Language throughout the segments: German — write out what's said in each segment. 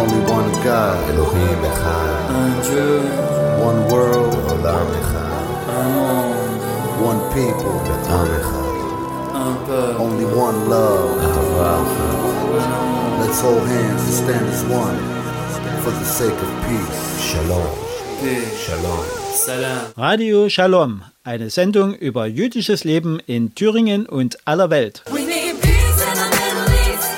only one God, Elohim Echad. Un Dieu, One world, Olam Echad. un monde, One people, Am Echad. un peuple, Only one love, Ahava Echad. un amour, Let's hold hands and stand as one for the sake of peace. Shalom. paix, Shalom. salam. Radio Shalom, eine Sendung über jüdisches Leben in Thüringen und aller Welt. We need peace in the Middle East.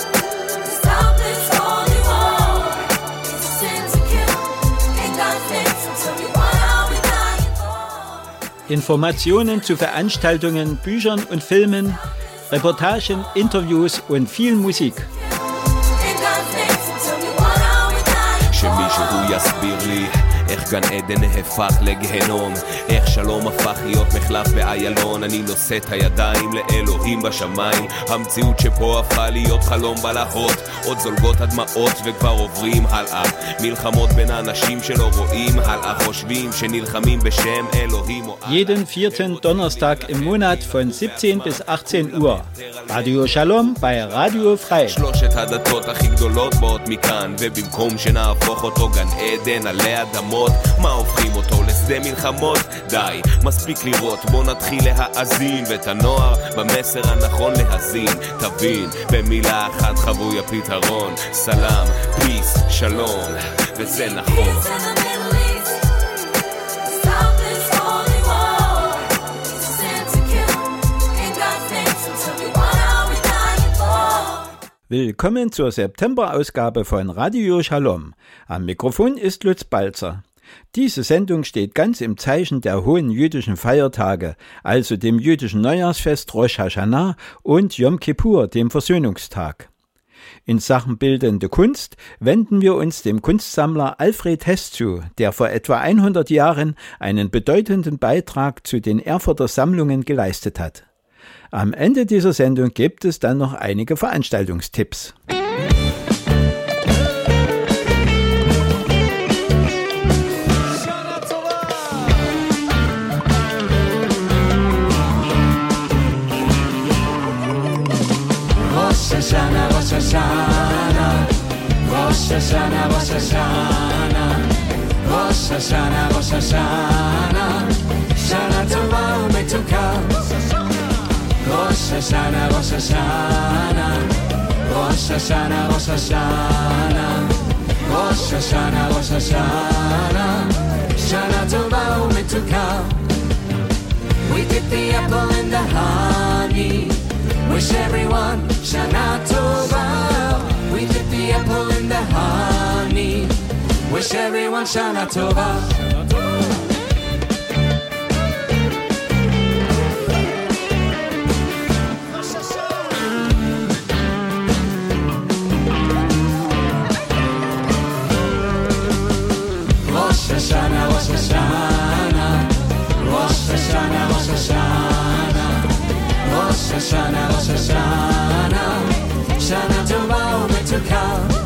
Stop this holy war. It's a sin to kill. Ain't got things to tell me what are we dying for? Informationen zu Veranstaltungen, Büchern und Filmen, Reportagen, Interviews und viel Musik. Ain't got things to tell me what are we dying שמישהו יסביר לי איך גן עדן הפך לגהנום, איך שלום הפך להיות מחלף באיילון. אני נושא את הידיים לאלוהים בשמיים, המציאות שפה הפכה להיות חלום בלהות. עוד זולגות הדמעות וכבר עוברים הלאה, מלחמות בין האנשים שלא רואים הלאה, חושבים שנלחמים בשם אלוהים. Jeden vierten Donnerstag im Monat von 17 bis 18 Uhr. Radio Shalom bei Radio Frei. שלושת הדתות הכי גדולות באות מכאן, ובמקום שנהפוך אותו גן עדן עלי אדמות, מה הופכים אותו לשדה מלחמות? די, מספיק לראות, בוא נתחיל להאזין, ואת הנוער במסר הנכון להזין. תבין, במילה אחת חבוי הפתרון, סלם, פיס, שלום, וזה נכון. Peace in the Middle East. Stop this holy war. It's a sin to kill. Ain't got things to tell me what are we dying for? Willkommen zur September-Ausgabe von Radio Shalom. Am Mikrofon ist Lutz Balzer. Diese Sendung steht ganz im Zeichen der hohen jüdischen Feiertage, also dem jüdischen Neujahrsfest Rosh Hashanah und Yom Kippur, dem Versöhnungstag. In Sachen bildende Kunst wenden wir uns dem Kunstsammler Alfred Hess zu, der vor etwa 100 Jahren einen bedeutenden Beitrag zu den Erfurter Sammlungen geleistet hat. Am Ende dieser Sendung gibt es dann noch einige Veranstaltungstipps. Rosh Hashanah, Rosh Hashanah, Rosh Hashanah, Rosh Hashanah, Rosh Hashanah, Rosh Hashanah, Shana Tova u'Metuka. Rosh Hashanah, Rosh Hashanah, Rosh Hashanah, Rosh Hashanah, Rosh Hashanah, Rosh Hashanah, Shana Tova u'Metuka. We dip the apple in the honey, wish everyone Shana Tova. We dip the apple in the honey, wish everyone Shana Tova. Rosh Hashanah, Rosh Hashanah, Rosh Hashanah, Rosh Hashanah, Rosh Hashanah, Rosh Hashanah, Shana Tova u'Metuka.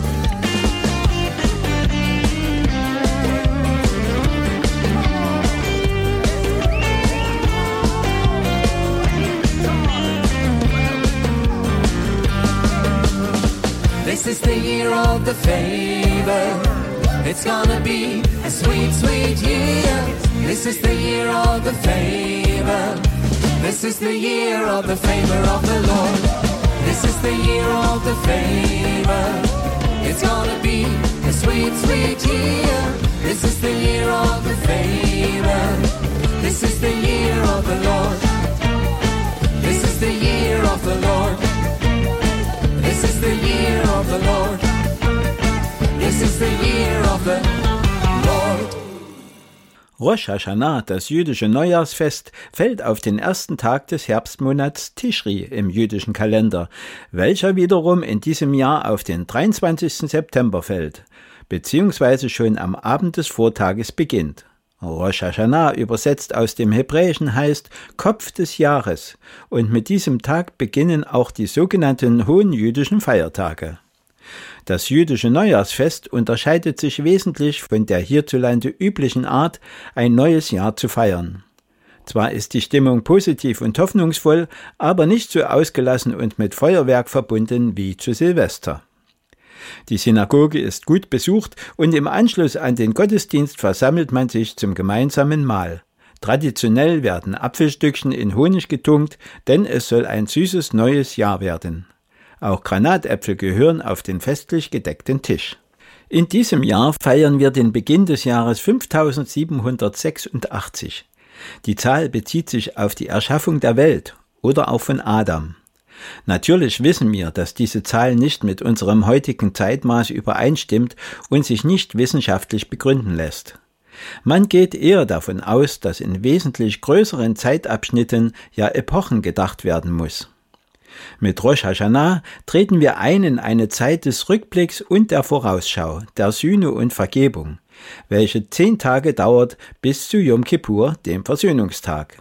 This is the year of the favor. It's gonna be a sweet, sweet year. This is the year of the favor. This is the year of the favor of the Lord. This is the year of the favor. It's gonna be a sweet, sweet year. This is the year of the favor. This is the year of the Lord. This is the year of the Lord. This is the year of the Lord. This is the year of the Lord. Rosh Hashanah, das jüdische Neujahrsfest, fällt auf den ersten Tag des Herbstmonats Tischri im jüdischen Kalender, welcher wiederum in diesem Jahr auf den 23. September fällt, beziehungsweise schon am Abend des Vortages beginnt. Rosh Hashanah, übersetzt aus dem Hebräischen, heißt Kopf des Jahres, und mit diesem Tag beginnen auch die sogenannten hohen jüdischen Feiertage. Das jüdische Neujahrsfest unterscheidet sich wesentlich von der hierzulande üblichen Art, ein neues Jahr zu feiern. Zwar ist die Stimmung positiv und hoffnungsvoll, aber nicht so ausgelassen und mit Feuerwerk verbunden wie zu Silvester. Die Synagoge ist gut besucht und im Anschluss an den Gottesdienst versammelt man sich zum gemeinsamen Mahl. Traditionell werden Apfelstückchen in Honig getunkt, denn es soll ein süßes neues Jahr werden. Auch Granatäpfel gehören auf den festlich gedeckten Tisch. In diesem Jahr feiern wir den Beginn des Jahres 5786. Die Zahl bezieht sich auf die Erschaffung der Welt oder auch von Adam. Natürlich wissen wir, dass diese Zahl nicht mit unserem heutigen Zeitmaß übereinstimmt und sich nicht wissenschaftlich begründen lässt. Man geht eher davon aus, dass in wesentlich größeren Zeitabschnitten, ja Epochen gedacht werden muss. Mit Rosh Hashanah treten wir ein in eine Zeit des Rückblicks und der Vorausschau, der Sühne und Vergebung, welche 10 Tage dauert bis zu Yom Kippur, dem Versöhnungstag.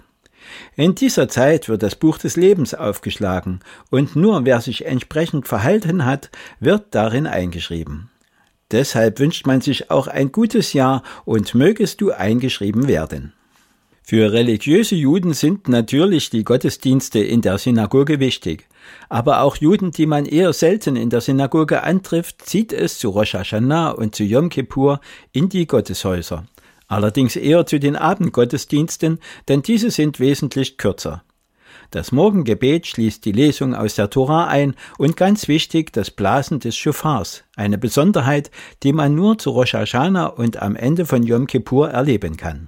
In dieser Zeit wird das Buch des Lebens aufgeschlagen und nur wer sich entsprechend verhalten hat, wird darin eingeschrieben. Deshalb wünscht man sich auch ein gutes Jahr und mögest du eingeschrieben werden. Für religiöse Juden sind natürlich die Gottesdienste in der Synagoge wichtig, aber auch Juden, die man eher selten in der Synagoge antrifft, zieht es zu Rosh Hashanah und zu Yom Kippur in die Gotteshäuser. Allerdings eher zu den Abendgottesdiensten, denn diese sind wesentlich kürzer. Das Morgengebet schließt die Lesung aus der Tora ein und ganz wichtig das Blasen des Schofars, eine Besonderheit, die man nur zu Rosh Hashanah und am Ende von Yom Kippur erleben kann.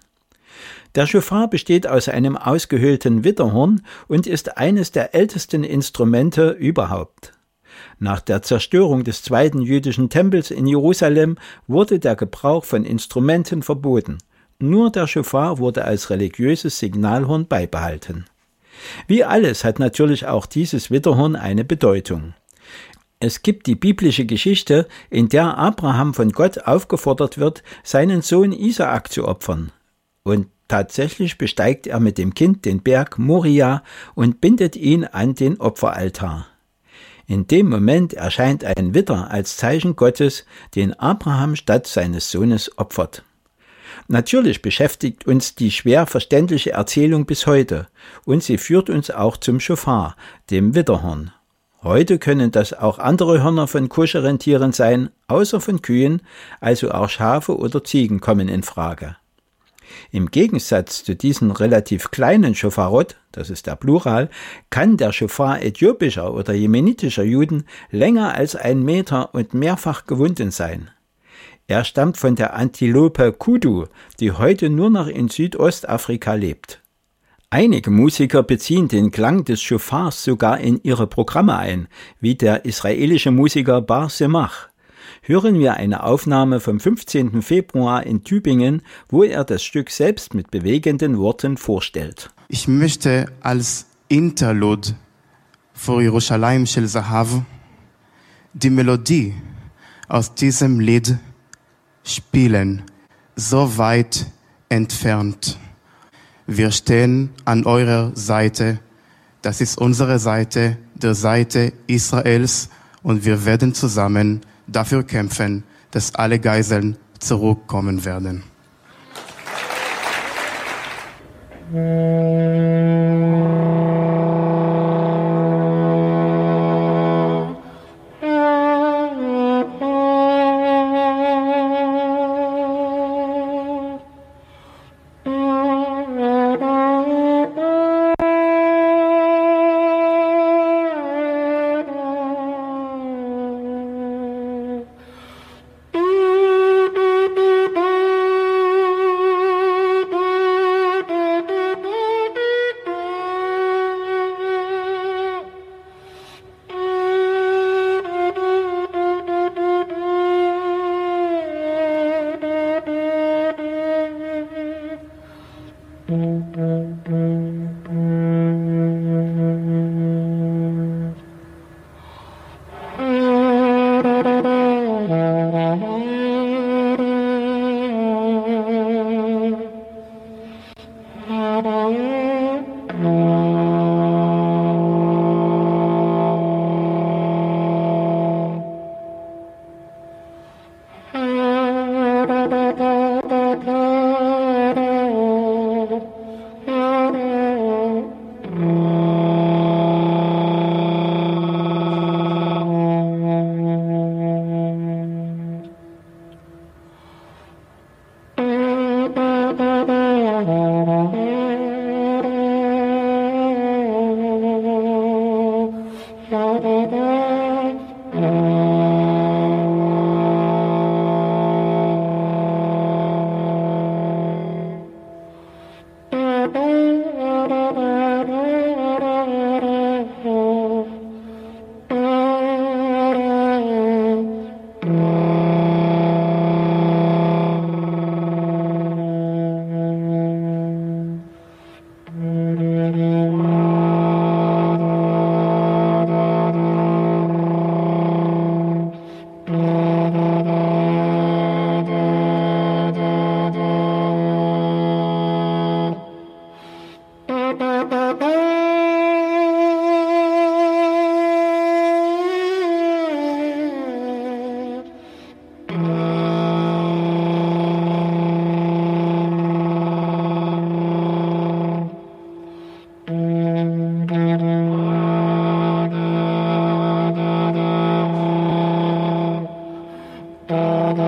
Der Schofar besteht aus einem ausgehöhlten Widderhorn und ist eines der ältesten Instrumente überhaupt. Nach der Zerstörung des zweiten jüdischen Tempels in Jerusalem wurde der Gebrauch von Instrumenten verboten. Nur der Schofar wurde als religiöses Signalhorn beibehalten. Wie alles hat natürlich auch dieses Widderhorn eine Bedeutung. Es gibt die biblische Geschichte, in der Abraham von Gott aufgefordert wird, seinen Sohn Isaak zu opfern. Und tatsächlich besteigt er mit dem Kind den Berg Moria und bindet ihn an den Opferaltar. In dem Moment erscheint ein Widder als Zeichen Gottes, den Abraham statt seines Sohnes opfert. Natürlich beschäftigt uns die schwer verständliche Erzählung bis heute und sie führt uns auch zum Schofar, dem Widderhorn. Heute können das auch andere Hörner von koscheren Tieren sein, außer von Kühen, also auch Schafe oder Ziegen kommen in Frage. Im Gegensatz zu diesen relativ kleinen Schofarot, das ist der Plural, kann der Schofar äthiopischer oder jemenitischer Juden länger als 1 Meter und mehrfach gewunden sein. Er stammt von der Antilope Kudu, die heute nur noch in Südostafrika lebt. Einige Musiker beziehen den Klang des Schofars sogar in ihre Programme ein, wie der israelische Musiker Bar Semach. Hören wir eine Aufnahme vom 15. Februar in Tübingen, wo er das Stück selbst mit bewegenden Worten vorstellt. Ich möchte als Interlude für Jerusalem Shel Zahav die Melodie aus diesem Lied spielen, so weit entfernt. Wir stehen an eurer Seite, das ist unsere Seite, der Seite Israels, und wir werden zusammen dafür kämpfen, dass alle Geiseln zurückkommen werden.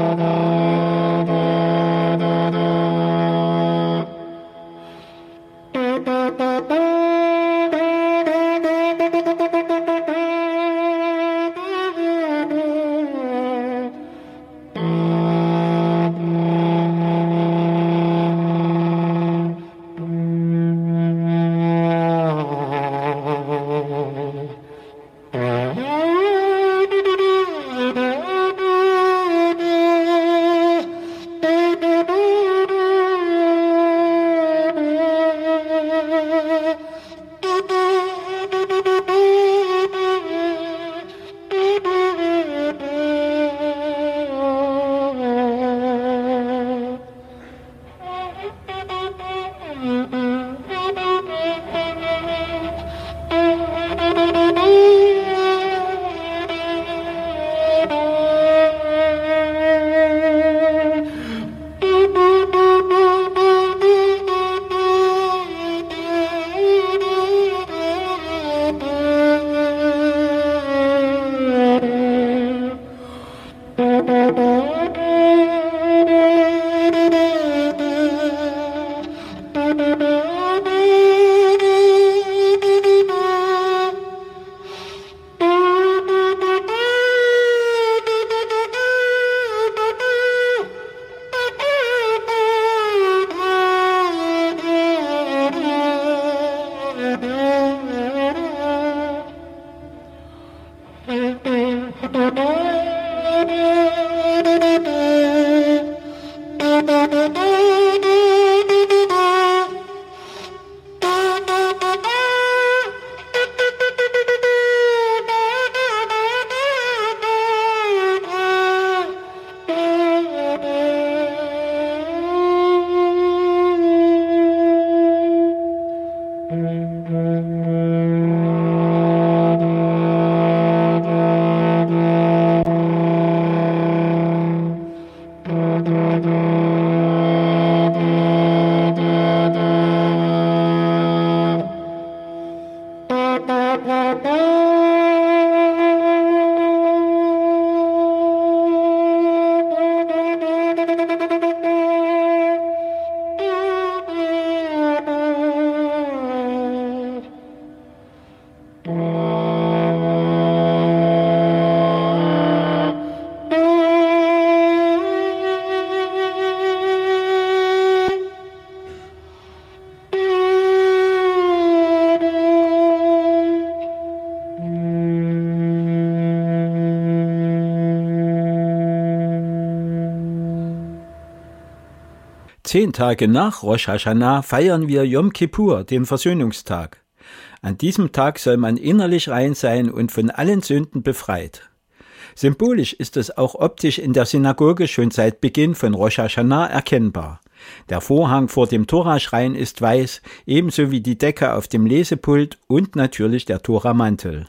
10 Tage nach Rosh Hashanah feiern wir Yom Kippur, den Versöhnungstag. An diesem Tag soll man innerlich rein sein und von allen Sünden befreit. Symbolisch ist es auch optisch in der Synagoge schon seit Beginn von Rosh Hashanah erkennbar. Der Vorhang vor dem Toraschrein ist weiß, ebenso wie die Decke auf dem Lesepult und natürlich der Toramantel.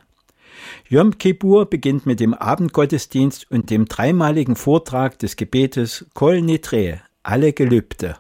Yom Kippur beginnt mit dem Abendgottesdienst und dem dreimaligen Vortrag des Gebetes Kol Nitre, alle Gelübde.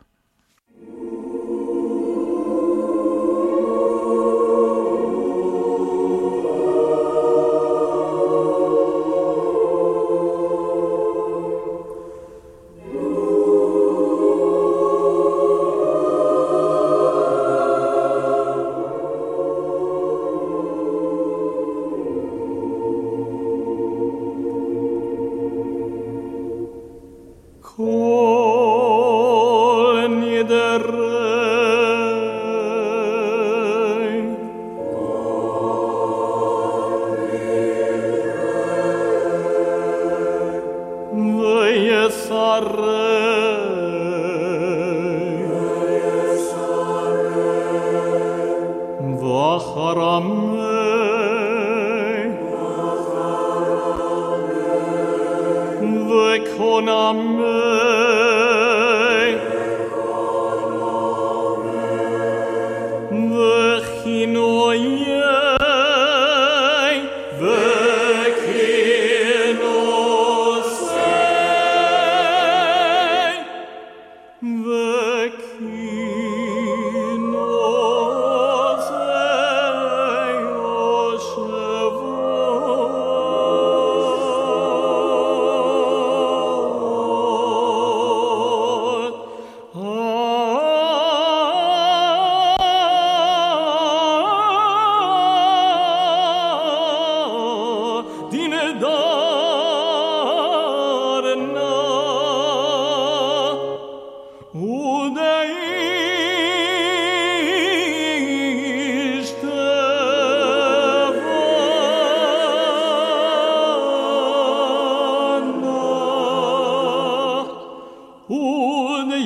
Oh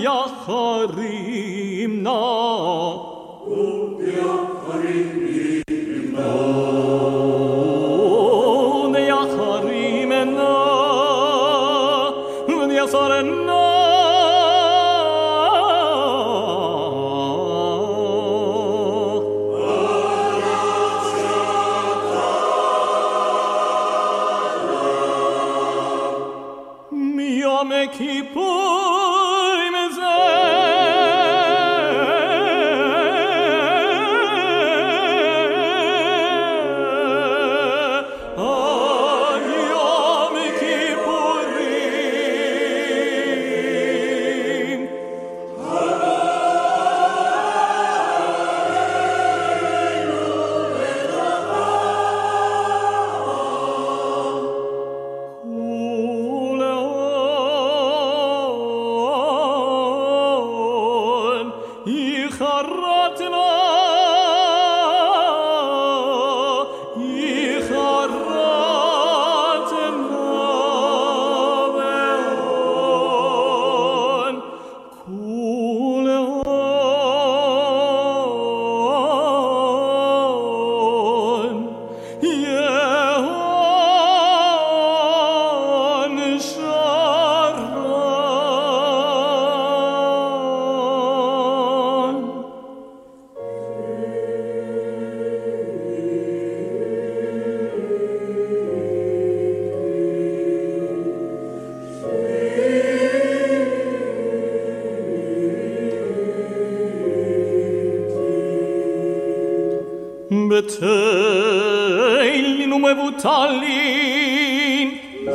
Beteil nume vutalin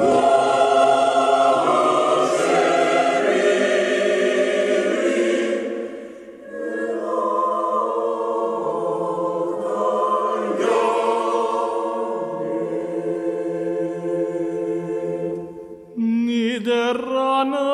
niderana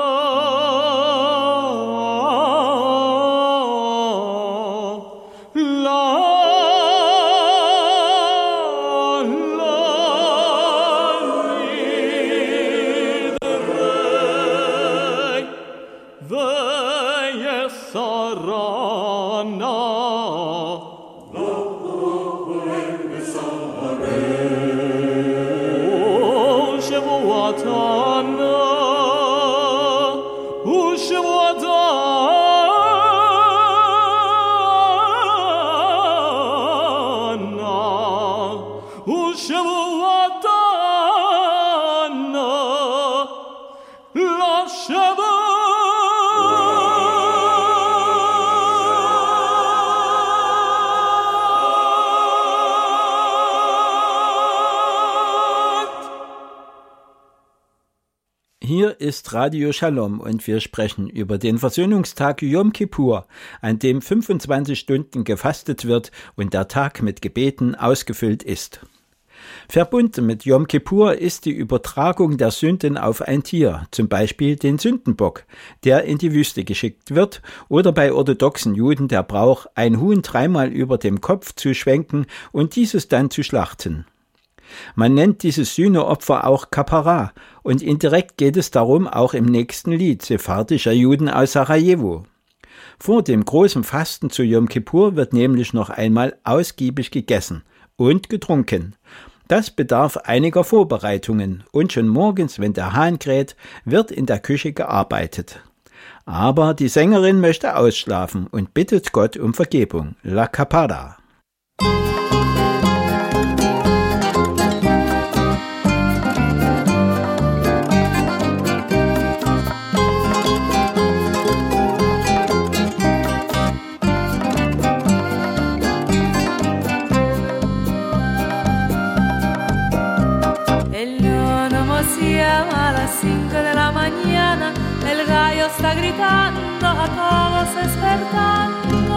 Hier ist Radio Shalom und wir sprechen über den Versöhnungstag Yom Kippur, an dem 25 Stunden gefastet wird und der Tag mit Gebeten ausgefüllt ist. Verbunden mit Yom Kippur ist die Übertragung der Sünden auf ein Tier, zum Beispiel den Sündenbock, der in die Wüste geschickt wird, oder bei orthodoxen Juden der Brauch, ein Huhn dreimal über dem Kopf zu schwenken und dieses dann zu schlachten. Man nennt dieses Sühneopfer auch Kappara und indirekt geht es darum auch im nächsten Lied sephardischer Juden aus Sarajevo. Vor dem großen Fasten zu Yom Kippur wird nämlich noch einmal ausgiebig gegessen und getrunken. Das bedarf einiger Vorbereitungen und schon morgens, wenn der Hahn kräht, wird in der Küche gearbeitet. Aber die Sängerin möchte ausschlafen und bittet Gott um Vergebung. La Kappara. A las 5 de la mañana el gallo está gritando a todos despertando.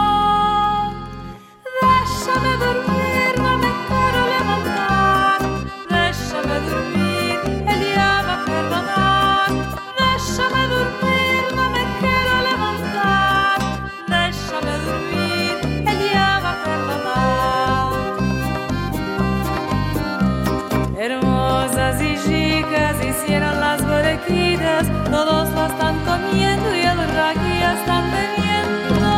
Déjame dormir, no me quiero levantar. Déjame dormir, él ya va a perdonar. Déjame dormir, no me quiero levantar. Déjame dormir, él ya va a perdonar. Hermosas y chicas hicieron las bodequitas, todos lo están comiendo y el aquí están bebiendo.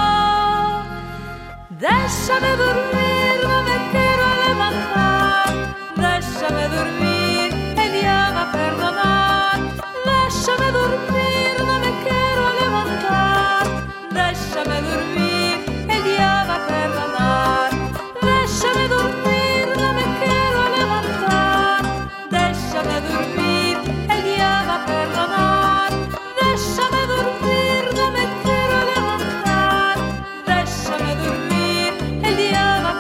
Déjame dormir, no me quiero levantar. Déjame dormir, él ya va a perdonar. Déjame dormir, no me quiero levantar. Déjame dormir, él ya va a perdonar. Déjame dormir, no me quiero levantar. Déjame dormir, él ya va a perdonar. Déjame dormir, no me quiero levantar. Déjame dormir, él ya va a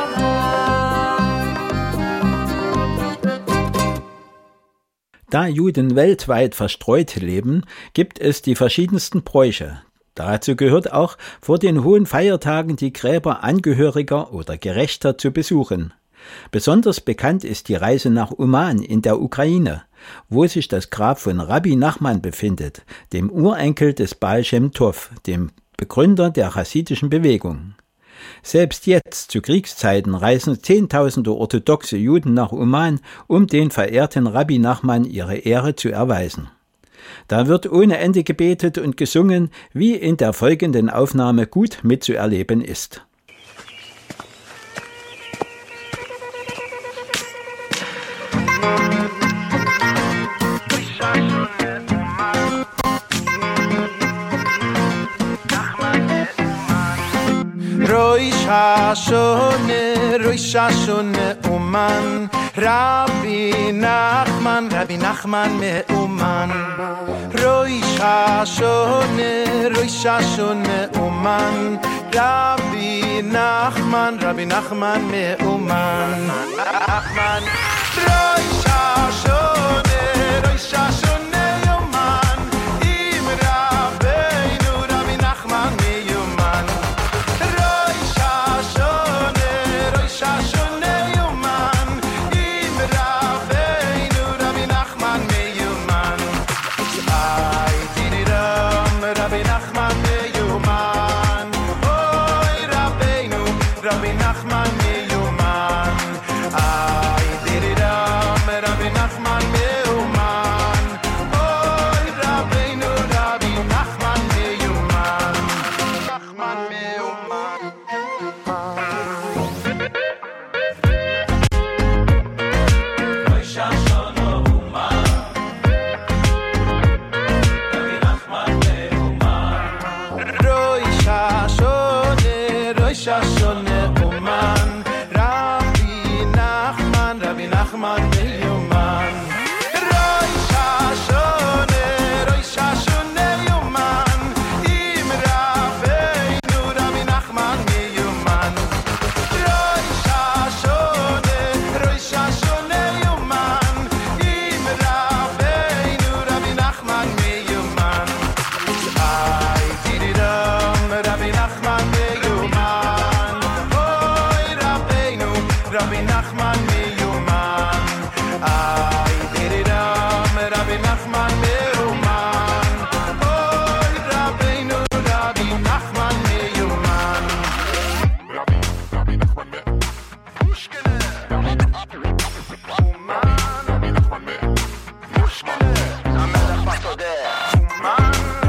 perdonar. Da Juden weltweit verstreut leben, gibt es die verschiedensten Bräuche. Dazu gehört auch, vor den hohen Feiertagen die Gräber Angehöriger oder Gerechter zu besuchen. Besonders bekannt ist die Reise nach Uman in der Ukraine, wo sich das Grab von Rabbi Nachman befindet, dem Urenkel des Baal Shem Tov, dem Begründer der chassidischen Bewegung. Selbst jetzt, zu Kriegszeiten, reisen Zehntausende orthodoxe Juden nach Uman, um den verehrten Rabbi Nachman ihre Ehre zu erweisen. Da wird ohne Ende gebetet und gesungen, wie in der folgenden Aufnahme gut mitzuerleben ist. Rosh Hashanah Uman Rabbi Nachman me'uman Rosh Hashanah Uman Rabbi Nachman me'uman Rosh Hashanah Uman Im Rabbeinu Rabbi Nachman me'uman Rosh Hashanah Uman Im Rabbeinu Rabbi Nachman me'uman Ay diriram Rabbi Nachman me'uman Oy Rabbeinu Rabbi Nachman me'uman Ay diriram Rabbi Nachman me'uman Oy Rabbeinu Rabbi Nachman me'uman Nachman me'uman Rosh Hashanah Uman Rabbi Nachman me'uman Rosh Hashanah Uman Im Rabbeinu Rabbi Nachman me'uman Rosh Hashanah Uman Im Rabbeinu Rabbi Nachman me'uman Ay diriram Rabbi Nachman me'uman Oy Rabbeinu Rabbi Nachman me'uman Ay diriram Rabbi Nachman me'uman Oy Rabbeinu Rabbi Nachman me'uman Rabbi Nachman Mushkele Uman Rabbi Nachman Mushkele Amelach Basodeh Uman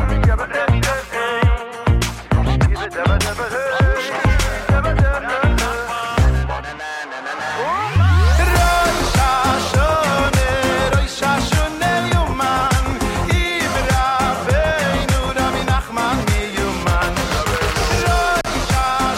Rosh Hashanah Uman Im Rabbeinu Rabbi Nachman me'uman Rosh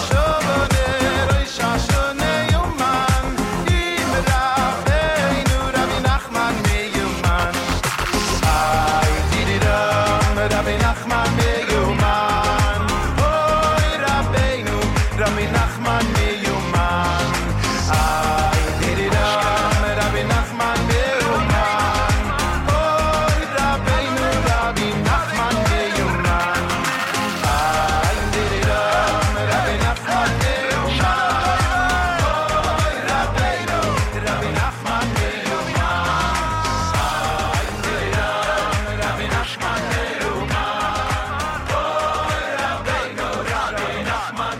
Hashanah Uman Im Rabbeinu Rabbi Nachman me'uman Ay diriram Rabbi Nachman me'uman Oy Rabbeinu Rabbi Nachman me'uman Ay diriram Rabbi Nachman me'uman Oy Rabbeinu Rabbi Nachman me'uman Ay diriram Rabbi Nachman me'uman Oy Rabbeinu Rabbi Nachman me'uman Ay diriram Rabbi Nachman me'uman Oy Rabbeinu Rabbi Nachman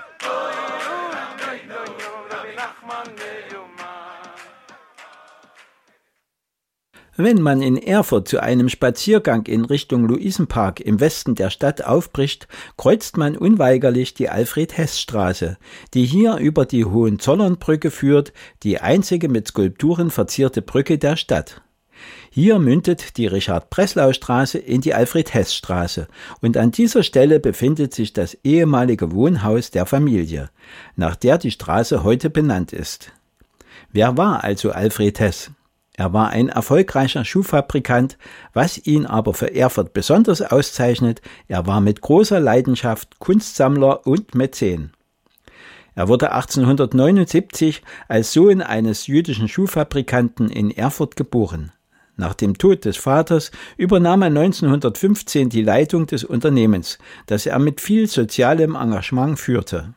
me'uman Wenn man in Erfurt zu einem Spaziergang in Richtung Luisenpark im Westen der Stadt aufbricht, kreuzt man unweigerlich die Alfred-Hess-Straße, die hier über die Hohenzollernbrücke führt, die einzige mit Skulpturen verzierte Brücke der Stadt. Hier mündet die Richard-Breslau-Straße in die Alfred-Hess-Straße und an dieser Stelle befindet sich das ehemalige Wohnhaus der Familie, nach der die Straße heute benannt ist. Wer war also Alfred Hess? Er war ein erfolgreicher Schuhfabrikant, was ihn aber für Erfurt besonders auszeichnet, er war mit großer Leidenschaft Kunstsammler und Mäzen. Er wurde 1879 als Sohn eines jüdischen Schuhfabrikanten in Erfurt geboren. Nach dem Tod des Vaters übernahm er 1915 die Leitung des Unternehmens, das er mit viel sozialem Engagement führte.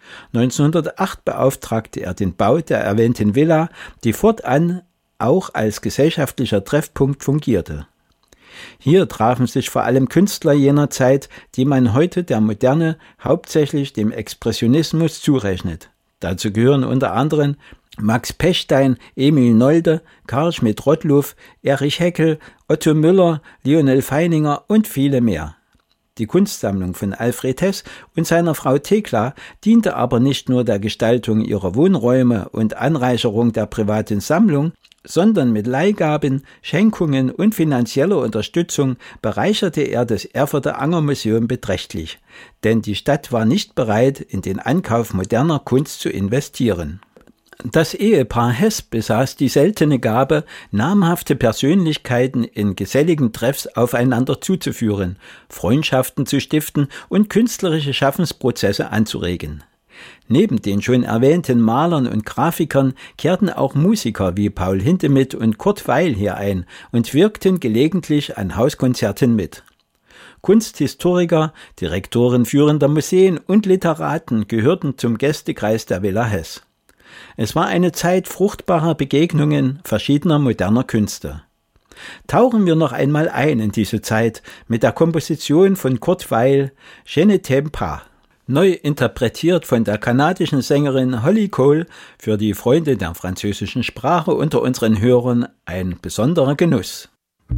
1908 beauftragte er den Bau der erwähnten Villa, die fortan auch als gesellschaftlicher Treffpunkt fungierte. Hier trafen sich vor allem Künstler jener Zeit, die man heute der Moderne hauptsächlich dem Expressionismus zurechnet. Dazu gehören unter anderem Max Pechstein, Emil Nolde, Karl Schmidt-Rottluff, Erich Heckel, Otto Müller, Lionel Feininger und viele mehr. Die Kunstsammlung von Alfred Hess und seiner Frau Thekla diente aber nicht nur der Gestaltung ihrer Wohnräume und Anreicherung der privaten Sammlung, sondern mit Leihgaben, Schenkungen und finanzieller Unterstützung bereicherte er das Erfurter Angermuseum beträchtlich, denn die Stadt war nicht bereit, in den Ankauf moderner Kunst zu investieren. Das Ehepaar Hess besaß die seltene Gabe, namhafte Persönlichkeiten in geselligen Treffs aufeinander zuzuführen, Freundschaften zu stiften und künstlerische Schaffensprozesse anzuregen. Neben den schon erwähnten Malern und Grafikern kehrten auch Musiker wie Paul Hindemith und Kurt Weil hier ein und wirkten gelegentlich an Hauskonzerten mit. Kunsthistoriker, Direktoren führender Museen und Literaten gehörten zum Gästekreis der Villa Hess. Es war eine Zeit fruchtbarer Begegnungen verschiedener moderner Künste. Tauchen wir noch einmal ein in diese Zeit mit der Komposition von Kurt Weil, Je ne t'aime pas, neu interpretiert von der kanadischen Sängerin Holly Cole, für die Freunde der französischen Sprache unter unseren Hörern ein besonderer Genuss.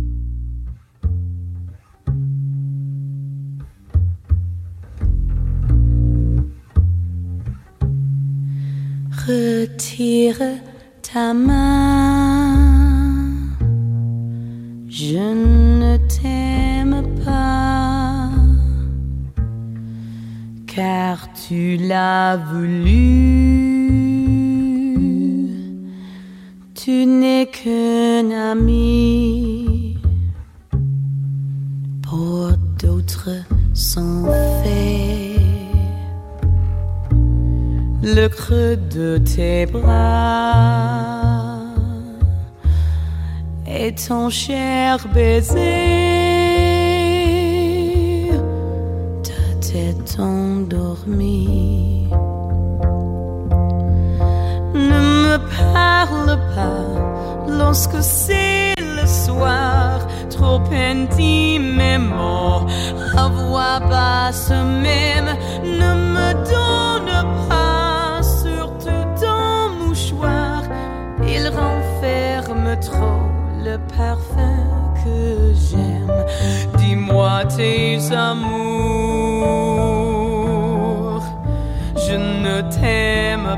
Retire ta main, je ne t'aime pas, car tu l'as voulu, tu n'es qu'un ami, pour d'autres sont faits. Le creux de tes bras et ton cher baiser, ta tête endormie. Ne me parle pas lorsque c'est le soir, trop intimement, à voix basse même. Ne me donne pas il renferme trop le parfum que j'aime. Dis-moi tes amours, je ne t'aime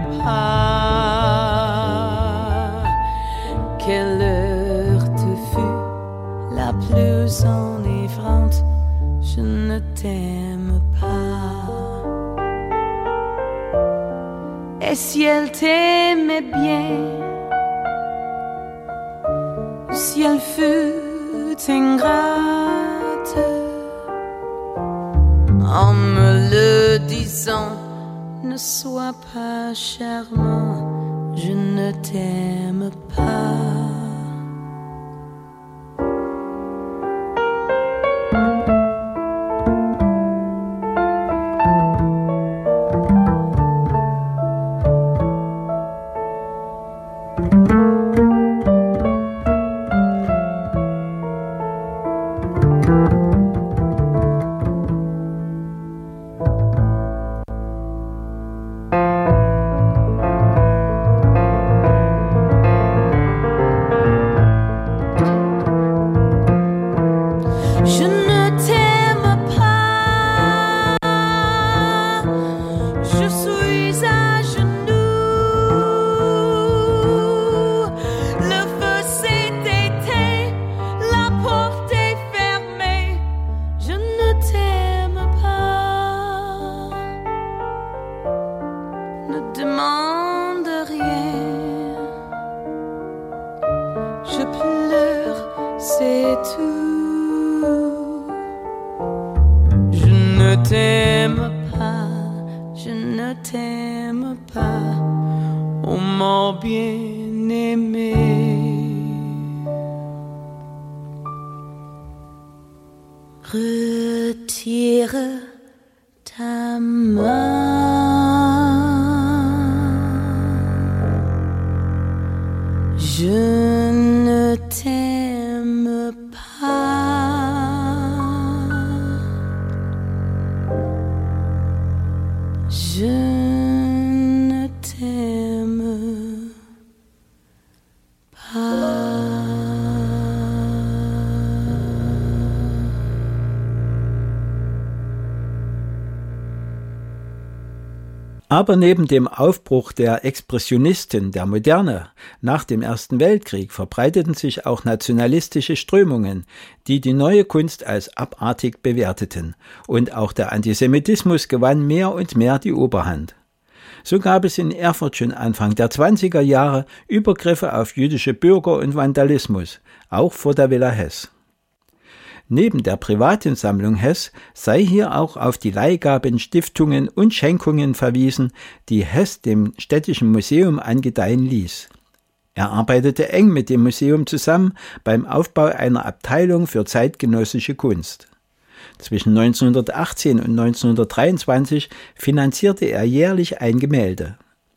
pas. Quelle heure te fut la plus enivrante, je ne t'aime pas. Et si elle t'aimait bien, si elle fut ingrate, en me le disant, ne sois pas charmant, je ne t'aime pas. c'est tout. Je ne t'aime pas, je ne t'aime pas, oh mon bien-aimé. Retire ta main. Je ne t'aime pas. Je ne t'aime pas. Aber neben dem Aufbruch der Expressionisten der Moderne nach dem Ersten Weltkrieg verbreiteten sich auch nationalistische Strömungen, die die neue Kunst als abartig bewerteten, und auch der Antisemitismus gewann mehr und mehr die Oberhand. So gab es in Erfurt schon Anfang der 20er Jahre Übergriffe auf jüdische Bürger und Vandalismus, auch vor der Villa Hess. Neben der privaten Sammlung Hess sei hier auch auf die Leihgaben, Stiftungen und Schenkungen verwiesen, die Hess dem Städtischen Museum angedeihen ließ. Er arbeitete eng mit dem Museum zusammen beim Aufbau einer Abteilung für zeitgenössische Kunst. Zwischen 1918 und 1923 finanzierte er jährlich ein Gemälde.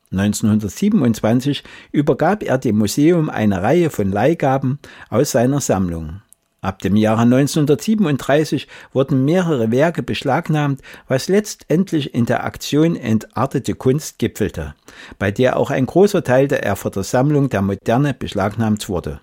1927 übergab er dem Museum eine Reihe von Leihgaben aus seiner Sammlung. Ab dem Jahre 1937 wurden mehrere Werke beschlagnahmt, was letztendlich in der Aktion Entartete Kunst gipfelte, bei der auch ein großer Teil der Erfurter Sammlung der Moderne beschlagnahmt wurde.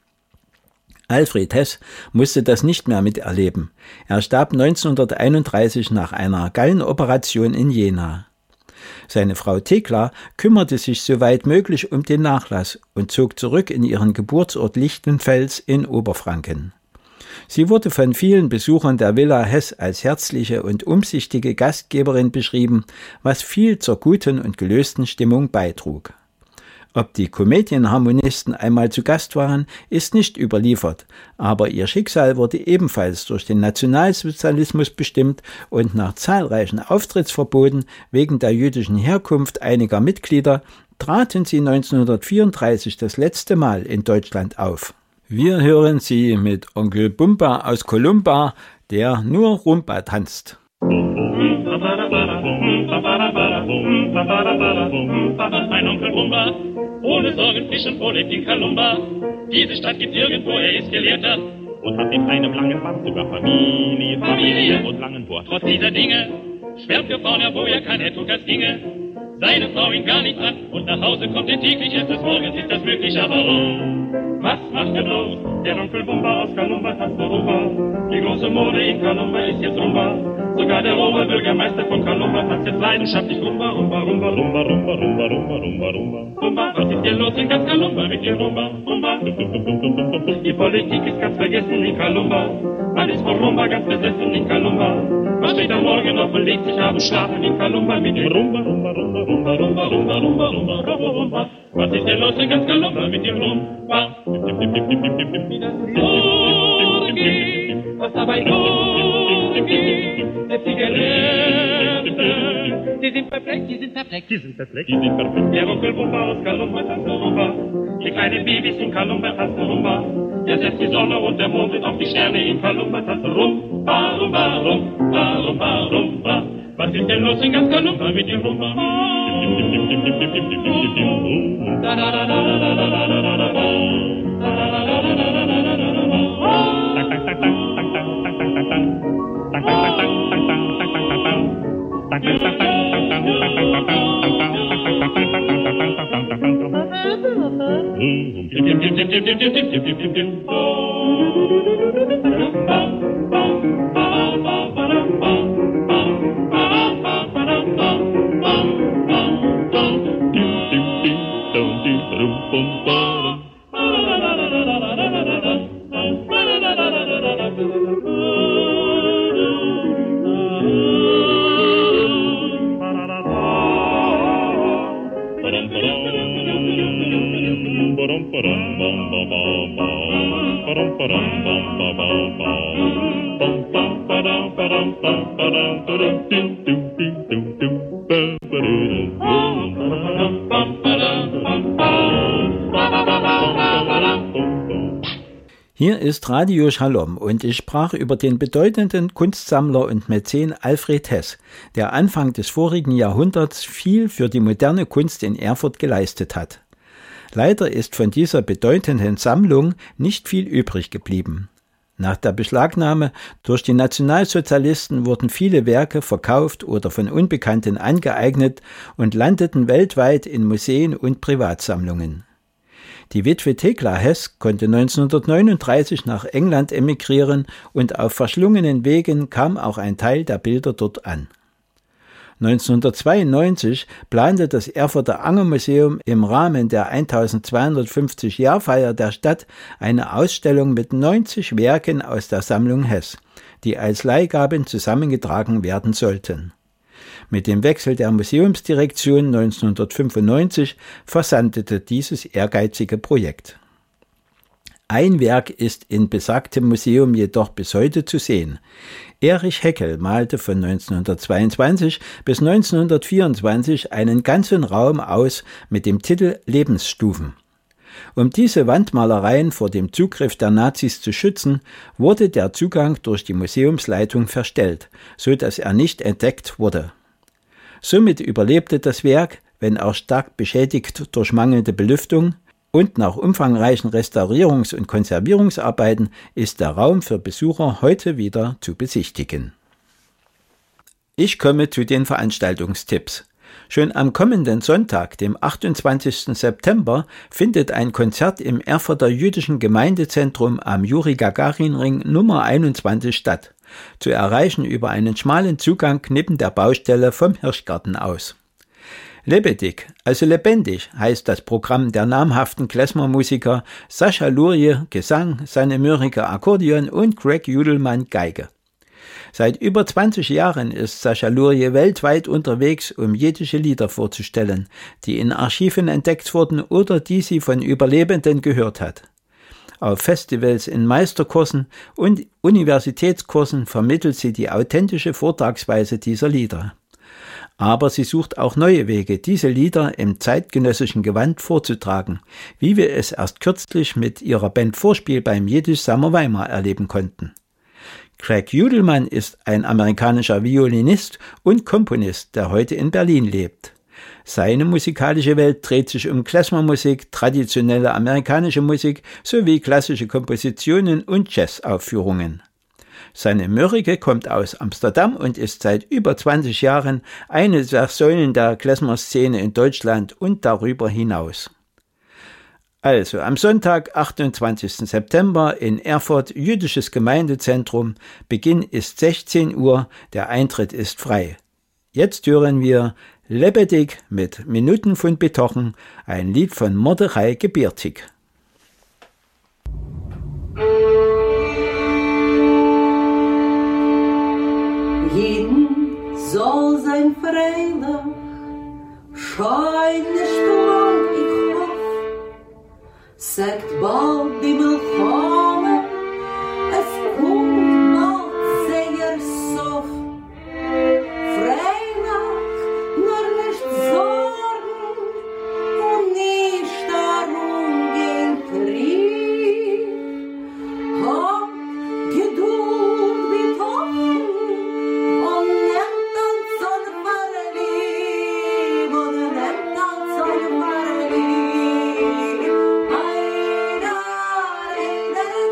Alfred Hess musste das nicht mehr miterleben. Er starb 1931 nach einer Gallenoperation in Jena. Seine Frau Thekla kümmerte sich soweit möglich um den Nachlass und zog zurück in ihren Geburtsort Lichtenfels in Oberfranken. Sie wurde von vielen Besuchern der Villa Hess als herzliche und umsichtige Gastgeberin beschrieben, was viel zur guten und gelösten Stimmung beitrug. Ob die Komedienharmonisten einmal zu Gast waren, ist nicht überliefert, aber ihr Schicksal wurde ebenfalls durch den Nationalsozialismus bestimmt und nach zahlreichen Auftrittsverboten wegen der jüdischen Herkunft einiger Mitglieder traten sie 1934 das letzte Mal in Deutschland auf. Wir hören sie mit Onkel Bumba aus Columba, der nur Rumba tanzt. Ein Onkel Bumba, ohne Sorgen fischen vor lebt in Columba. Diese Stadt gibt's irgendwo, er ist Gelehrter und hat in einem langen Bart sogar Familie und langen Bart. Trotz dieser Dinge schwärmt für Frauen, wo er kann, er tut das ginge. Seine Frau ihn gar nicht an und nach Hause kommt er täglich, erst des Morgens ist das möglich, aber was macht er bloß? Der Onkel Bumba aus Columba tanzt Rumba. Die große Mode in Columba ist jetzt Rumba. Sogar der Oberbürgermeister von Columba tanzt jetzt leidenschaftlich Rumba, Rumba, Rumba, Rumba, Rumba, Rumba, Rumba, Rumba, Rumba. Rumba, was ist hier los in ganz Columba mit dir Rumba, Rumba? Die Politik ist ganz vergessen in Columba. Man ist von Rumba ganz besessen in Columba. Man steht am Morgen auf und legt sich abends schlafen in Columba mit dir Rumba, Rumba, Rumba, Rumba, Rumba, Rumba, Rumba, Rumba, Rumba, Rumba. Was ist hier los in ganz Columba mit dir Rumba? Was dabei losgeht, der Zigarette. Die sind perplex, die sind perplex, die sind perplex, die sind perplex. Der Onkel Bumba aus Columba tanzt Rumba. Die kleinen Babys in Columba tanzen Rumba. Jetzt setzt die Sonne und der Mond und auch die Sterne in Columba tanzen Rumba, Rumba, Rumba, Rumba, Rumba. Was ist denn los in ganz Columba mit dem Rumba? Da da da da da da da da da da da. Hier ist Radio Shalom und ich sprach über den bedeutenden Kunstsammler und Mäzen Alfred Hess, der Anfang des vorigen Jahrhunderts viel für die moderne Kunst in Erfurt geleistet hat. Leider ist von dieser bedeutenden Sammlung nicht viel übrig geblieben. Nach der Beschlagnahme durch die Nationalsozialisten wurden viele Werke verkauft oder von Unbekannten angeeignet und landeten weltweit in Museen und Privatsammlungen. Die Witwe Thekla Hess konnte 1939 nach England emigrieren und auf verschlungenen Wegen kam auch ein Teil der Bilder dort an. 1992 plante das Erfurter Angermuseum im Rahmen der 1250-Jahrfeier der Stadt eine Ausstellung mit 90 Werken aus der Sammlung Hess, die als Leihgaben zusammengetragen werden sollten. Mit dem Wechsel der Museumsdirektion 1995 versandete dieses ehrgeizige Projekt. Ein Werk ist in besagtem Museum jedoch bis heute zu sehen. Erich Heckel malte von 1922 bis 1924 einen ganzen Raum aus mit dem Titel Lebensstufen. Um diese Wandmalereien vor dem Zugriff der Nazis zu schützen, wurde der Zugang durch die Museumsleitung verstellt, so dass er nicht entdeckt wurde. Somit überlebte das Werk, wenn auch stark beschädigt durch mangelnde Belüftung, und nach umfangreichen Restaurierungs- und Konservierungsarbeiten ist der Raum für Besucher heute wieder zu besichtigen. Ich komme zu den Veranstaltungstipps. Schon am kommenden Sonntag, dem 28. September, findet ein Konzert im Erfurter Jüdischen Gemeindezentrum am Juri-Gagarin-Ring Nummer 21 statt. Zu erreichen über einen schmalen Zugang neben der Baustelle vom Hirschgarten aus. Lebendig, also lebendig, heißt das Programm der namhaften Klezmer-Musiker Sascha Lurie, Gesang, Sanne Mörike, Akkordeon und Greg Judelmann, Geige. Seit über 20 Jahren ist Sascha Lurie weltweit unterwegs, um jiddische Lieder vorzustellen, die in Archiven entdeckt wurden oder die sie von Überlebenden gehört hat. Auf Festivals, in Meisterkursen und Universitätskursen vermittelt sie die authentische Vortragsweise dieser Lieder. Aber sie sucht auch neue Wege, diese Lieder im zeitgenössischen Gewand vorzutragen, wie wir es erst kürzlich mit ihrer Band Vorspiel beim Jiddisch Summer Weimar erleben konnten. Greg Judelmann ist ein amerikanischer Violinist und Komponist, der heute in Berlin lebt. Seine musikalische Welt dreht sich um Klezmermusik, traditionelle amerikanische Musik sowie klassische Kompositionen und Jazzaufführungen. Sanne Mörike kommt aus Amsterdam und ist seit über 20 Jahren eine der Säulen der Klezmer-Szene in Deutschland und darüber hinaus. Also am Sonntag, 28. September in Erfurt, Jüdisches Gemeindezentrum. Beginn ist 16 Uhr, der Eintritt ist frei. Jetzt hören wir Lebendig mit Minuten von Betochen, ein Lied von Mordechai Gebirtig. Jeden soll sein Freilich, scheine Sturm, ich hoff, sagt bald die Milchome, es kommt bald sehr Sof. Freilich, nur nicht Sorgen und nicht darum gehen Krieg. Hab Geduld mit Hoffen, und nehmt uns so Lieb, und nehmt uns so Lieb. Eida, Eida,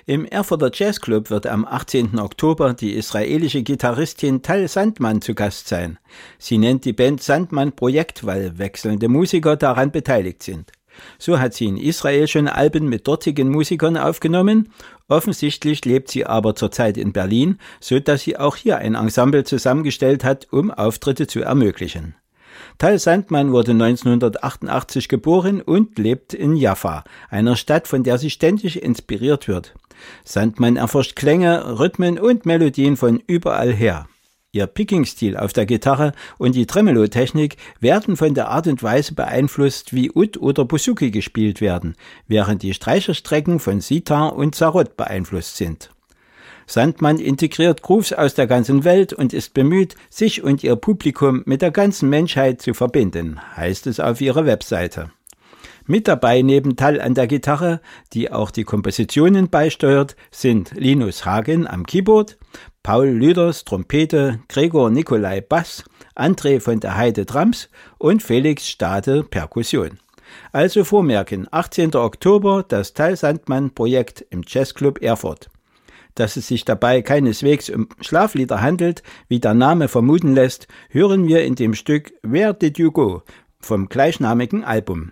Im Erfurter Jazzclub wird am 18. Oktober die israelische Gitarristin Tal Sandman zu Gast sein. Sie nennt die Band Sandman Projekt, weil wechselnde Musiker daran beteiligt sind. So hat sie in Israel schon Alben mit dortigen Musikern aufgenommen. Offensichtlich lebt sie aber zurzeit in Berlin, so dass sie auch hier ein Ensemble zusammengestellt hat, um Auftritte zu ermöglichen. Tal Sandman wurde 1988 geboren und lebt in Jaffa, einer Stadt, von der sie ständig inspiriert wird. Sandman erforscht Klänge, Rhythmen und Melodien von überall her. Ihr Picking-Stil auf der Gitarre und die Tremolo-Technik werden von der Art und Weise beeinflusst, wie Ud oder Bouzouki gespielt werden, während die Streicherstrecken von Sitar und Sarod beeinflusst sind. Sandman integriert Grooves aus der ganzen Welt und ist bemüht, sich und ihr Publikum mit der ganzen Menschheit zu verbinden, heißt es auf ihrer Webseite. Mit dabei neben Tal an der Gitarre, die auch die Kompositionen beisteuert, sind Linus Hagen am Keyboard, Paul Lüders Trompete, Gregor Nikolai Bass, André von der Heide Drums und Felix Stade Perkussion. Also vormerken, 18. Oktober das Tal Sandman Projekt im Jazzclub Erfurt. Dass es sich dabei keineswegs um Schlaflieder handelt, wie der Name vermuten lässt, hören wir in dem Stück Where Did You Go vom gleichnamigen Album.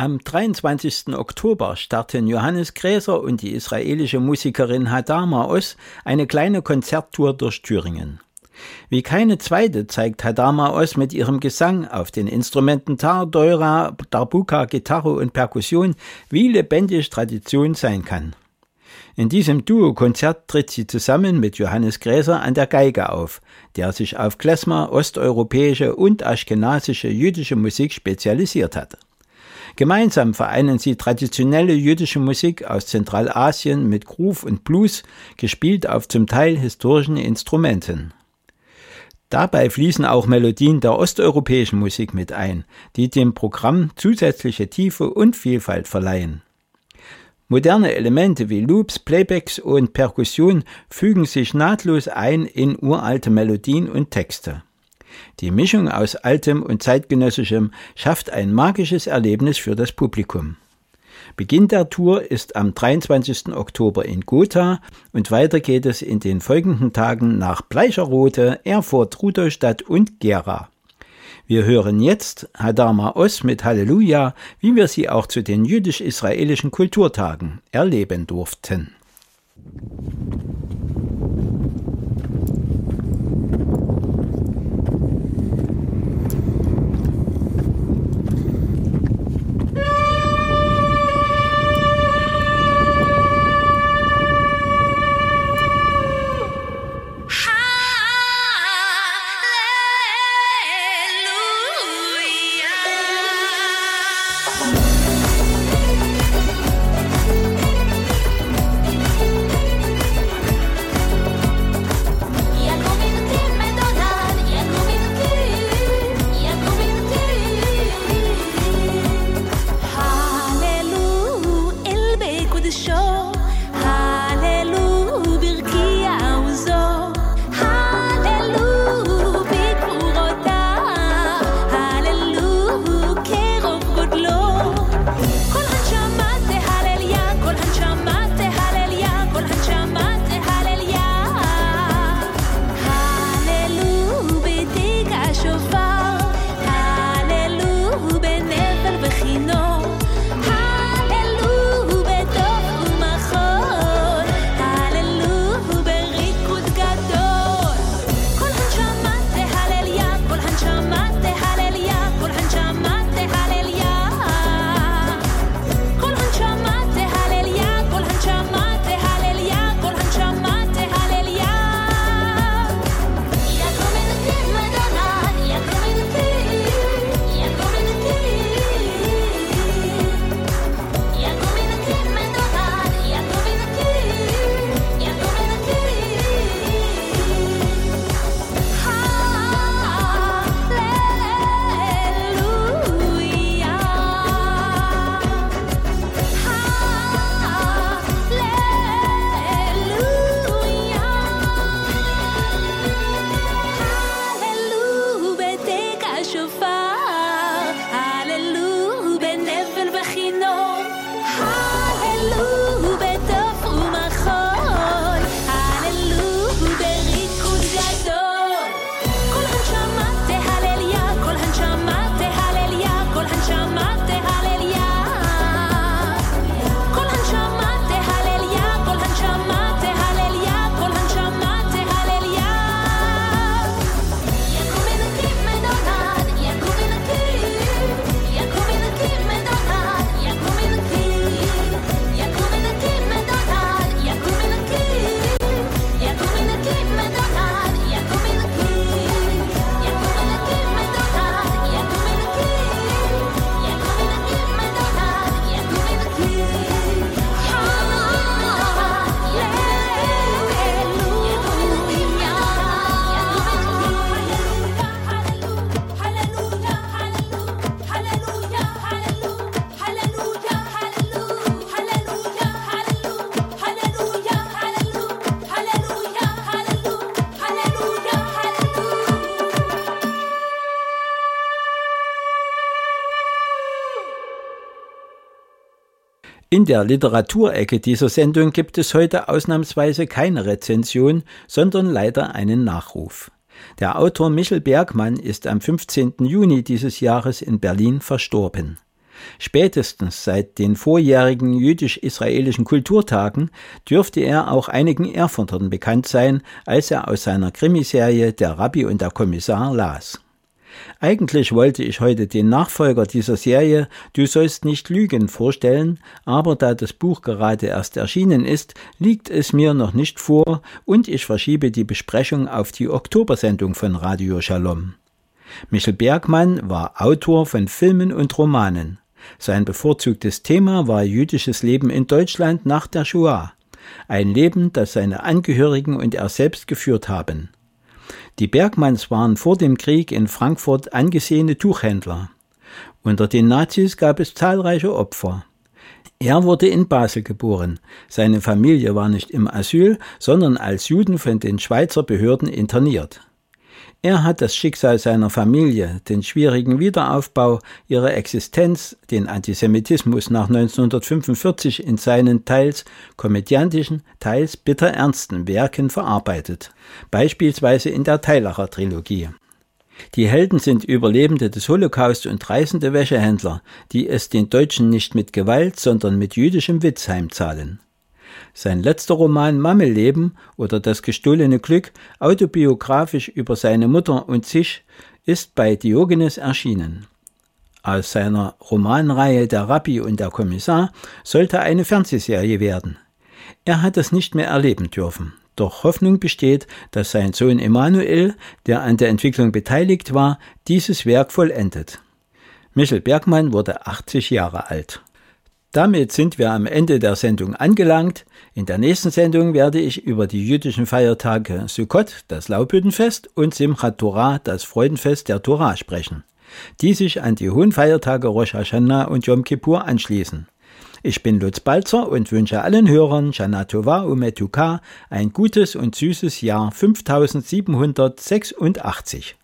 Am 23. Oktober starten Johannes Gräser und die israelische Musikerin Hadar Maoz eine kleine Konzerttour durch Thüringen. Wie keine zweite zeigt Hadar Maoz mit ihrem Gesang auf den Instrumenten Tar, Deura, Darbuka, Gitarre und Perkussion, wie lebendig Tradition sein kann. In diesem Duo-Konzert tritt sie zusammen mit Johannes Gräser an der Geige auf, der sich auf Klezmer, osteuropäische und aschkenasische jüdische Musik spezialisiert hat. Gemeinsam vereinen sie traditionelle jüdische Musik aus Zentralasien mit Groove und Blues, gespielt auf zum Teil historischen Instrumenten. Dabei fließen auch Melodien der osteuropäischen Musik mit ein, die dem Programm zusätzliche Tiefe und Vielfalt verleihen. Moderne Elemente wie Loops, Playbacks und Perkussion fügen sich nahtlos ein in uralte Melodien und Texte. Die Mischung aus Altem und Zeitgenössischem schafft ein magisches Erlebnis für das Publikum. Beginn der Tour ist am 23. Oktober in Gotha und weiter geht es in den folgenden Tagen nach Bleicherode, Erfurt, Rudolstadt und Gera. Wir hören jetzt Hadar Maoz mit Halleluja, wie wir sie auch zu den jüdisch-israelischen Kulturtagen erleben durften. In der Literaturecke dieser Sendung gibt es heute ausnahmsweise keine Rezension, sondern leider einen Nachruf. Der Autor Michel Bergmann ist am 15. Juni dieses Jahres in Berlin verstorben. Spätestens seit den vorjährigen jüdisch-israelischen Kulturtagen dürfte er auch einigen Erfurtern bekannt sein, als er aus seiner Krimiserie Der Rabbi und der Kommissar las. Eigentlich wollte ich heute den Nachfolger dieser Serie Du sollst nicht lügen vorstellen, aber da das Buch gerade erst erschienen ist, liegt es mir noch nicht vor und ich verschiebe die Besprechung auf die Oktobersendung von Radio Shalom. Michel Bergmann war Autor von Filmen und Romanen. Sein bevorzugtes Thema war jüdisches Leben in Deutschland nach der Shoah. Ein Leben, das seine Angehörigen und er selbst geführt haben. Die Bergmanns waren vor dem Krieg in Frankfurt angesehene Tuchhändler. Unter den Nazis gab es zahlreiche Opfer. Er wurde in Basel geboren. Seine Familie war nicht im Asyl, sondern als Juden von den Schweizer Behörden interniert. Er hat das Schicksal seiner Familie, den schwierigen Wiederaufbau, ihre Existenz, den Antisemitismus nach 1945 in seinen teils komödiantischen, teils bitter ernsten Werken verarbeitet, beispielsweise in der Teilacher Trilogie. Die Helden sind Überlebende des Holocaust und reißende Wäschehändler, die es den Deutschen nicht mit Gewalt, sondern mit jüdischem Witz heimzahlen. Sein letzter Roman Mammelleben oder Das gestohlene Glück, autobiografisch über seine Mutter und sich, ist bei Diogenes erschienen. Aus seiner Romanreihe Der Rabbi und der Kommissar sollte eine Fernsehserie werden. Er hat es nicht mehr erleben dürfen. Doch Hoffnung besteht, dass sein Sohn Emanuel, der an der Entwicklung beteiligt war, dieses Werk vollendet. Michel Bergmann wurde 80 Jahre alt. Damit sind wir am Ende der Sendung angelangt. In der nächsten Sendung werde ich über die jüdischen Feiertage Sukkot, das Laubhüttenfest, und Simchat Torah, das Freudenfest der Torah, sprechen, die sich an die hohen Feiertage Rosh Hashanah und Yom Kippur anschließen. Ich bin Lutz Balzer und wünsche allen Hörern Shana Tova Umetuka ein gutes und süßes Jahr 5786.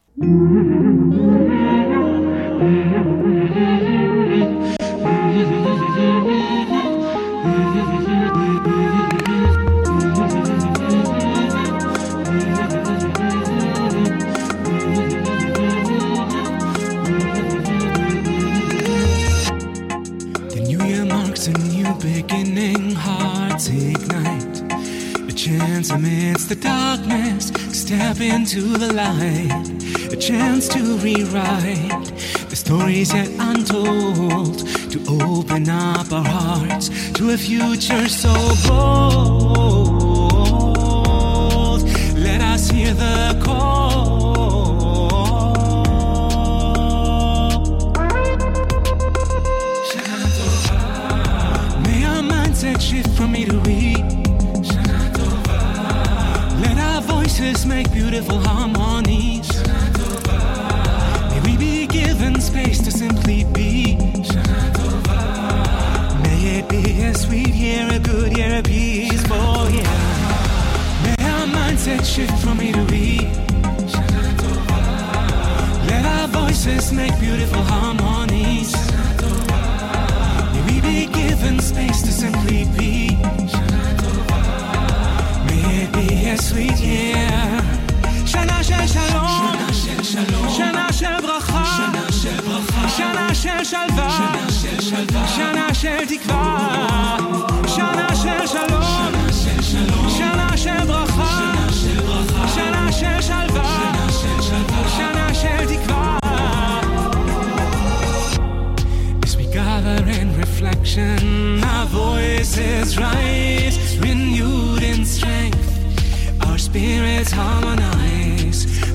Beginning, hearts ignite. A chance amidst the darkness, step into the light. A chance to rewrite the stories yet untold. To open up our hearts to a future so bold. Let us hear the call. Shift from me to we. Shana Tova. Let our voices make beautiful harmonies. Shana Tova. May we be given space to simply be. Shana Tova. May it be a sweet year, a good year, a peaceful year. May our mindset shift from me to we. Shana Tova. Let our voices make beautiful harmonies. Shana Tova. May we be given space to simply be. May it be a sweet year. Shana shel shalom, Shana shel bracha, Shana shel shalva, Shana shel tikva.